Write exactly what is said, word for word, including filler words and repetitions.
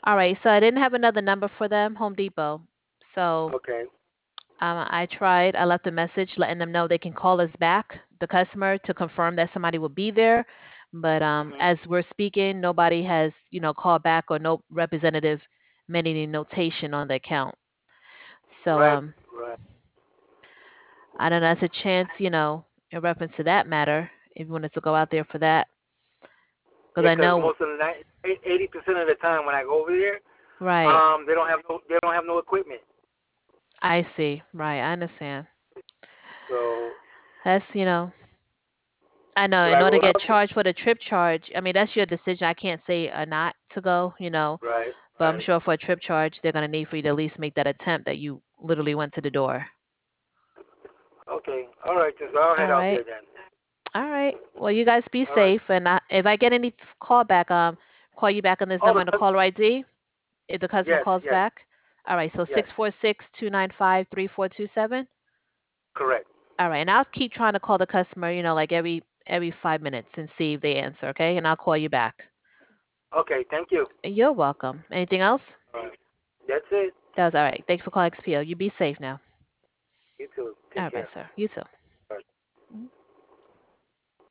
All right, so I didn't have another number for them, Home Depot. So Okay. um, I tried. I left a message letting them know they can call us back, the customer, to confirm that somebody will be there. But um, Hmm. as we're speaking, nobody has, you know, called back or no representative made any notation on the account. So Right. um, Right. I don't know. That's a chance, you know, in reference to that matter, if you wanted to go out there for that, because Yeah, I because know, most of the night, eighty percent of the time when I go over there, right? um, they don't have no they don't have no equipment. I see. Right. I understand. So That's, you know, I know do in I order to go get out there? charged for the trip charge, I mean, that's your decision. I can't say or not to go, you know, Right. but I'm Right. sure for a trip charge, they're going to need for you to at least make that attempt that you literally went to the door. Okay. All right. So I'll head All out right. there then. All right. Well, you guys be All right. safe. And I, if I get any call back, um, call you back on this Oh, number the on the cus- caller I D if the customer yes, calls yes, back. All right. So yes. six four six, two nine five, three four two seven. Correct. All right. And I'll keep trying to call the customer, you know, like every every five minutes and see if they answer. Okay. And I'll call you back. Okay. Thank you. You're welcome. Anything else? All right. That's it. That was all right. Thanks for calling X P O. You be safe now. You too. All Take right, care. sir. You too.